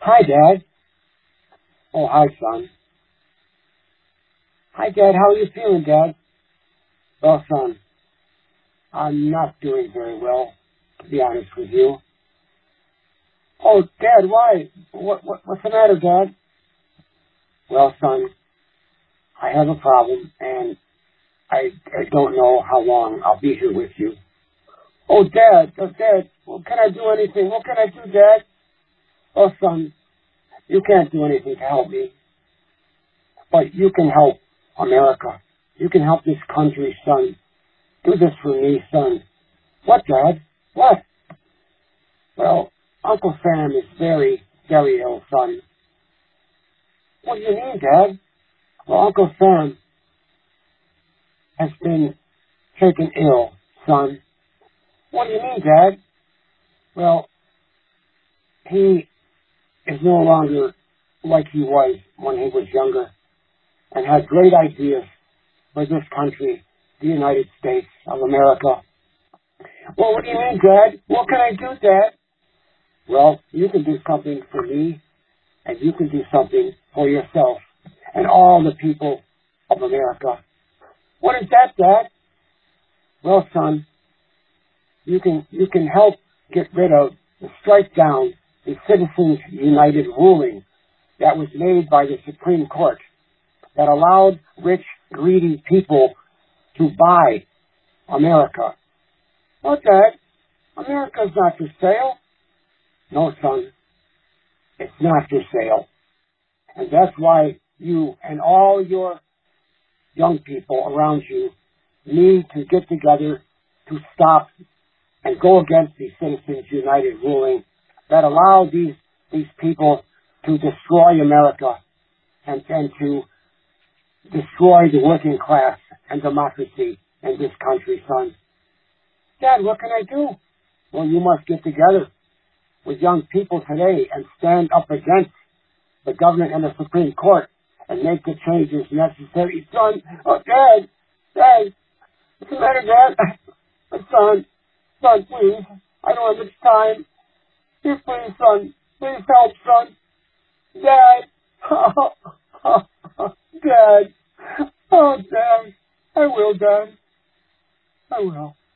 Hi, Dad. Oh, hi, son. Hi, Dad. How are you feeling, Dad? Well, son, I'm not doing very well, to be honest with you. Oh, Dad, why? What's the matter, Dad? Well, son, I have a problem, and I don't know how long I'll be here with you. Oh, Dad, well, can I do anything? What can I do, Dad? Oh, son, you can't do anything to help me, but you can help America. You can help this country, son. Do this for me, son. What, Dad? What? Well, Uncle Sam is very, very ill, son. What do you mean, Dad? Well, Uncle Sam has been taken ill, son. What do you mean, Dad? Well, he is no longer like he was when he was younger and had great ideas for this country, the United States of America. Well, what do you mean, Dad? What can I do, Dad? Well, you can do something for me, and you can do something for yourself and all the people of America. What is that, Dad? Well, son, you can help get rid of, strike down the Citizens United ruling that was made by the Supreme Court that allowed rich, greedy people to buy America. Well, Dad, America's not for sale. No, son, it's not for sale. And that's why you and all your young people around you need to get together to stop and go against the Citizens United ruling that allowed these people to destroy America and to destroy the working class and democracy in this country, son. Dad, what can I do? Well, you must get together with young people today and stand up against the government and the Supreme Court and make the changes necessary, son. Oh, Dad, what's the matter, Dad? Son, please, I don't have much time. Here, please, son, please help, son. Dad, Dad, oh, Dad, I will, Dad, I will.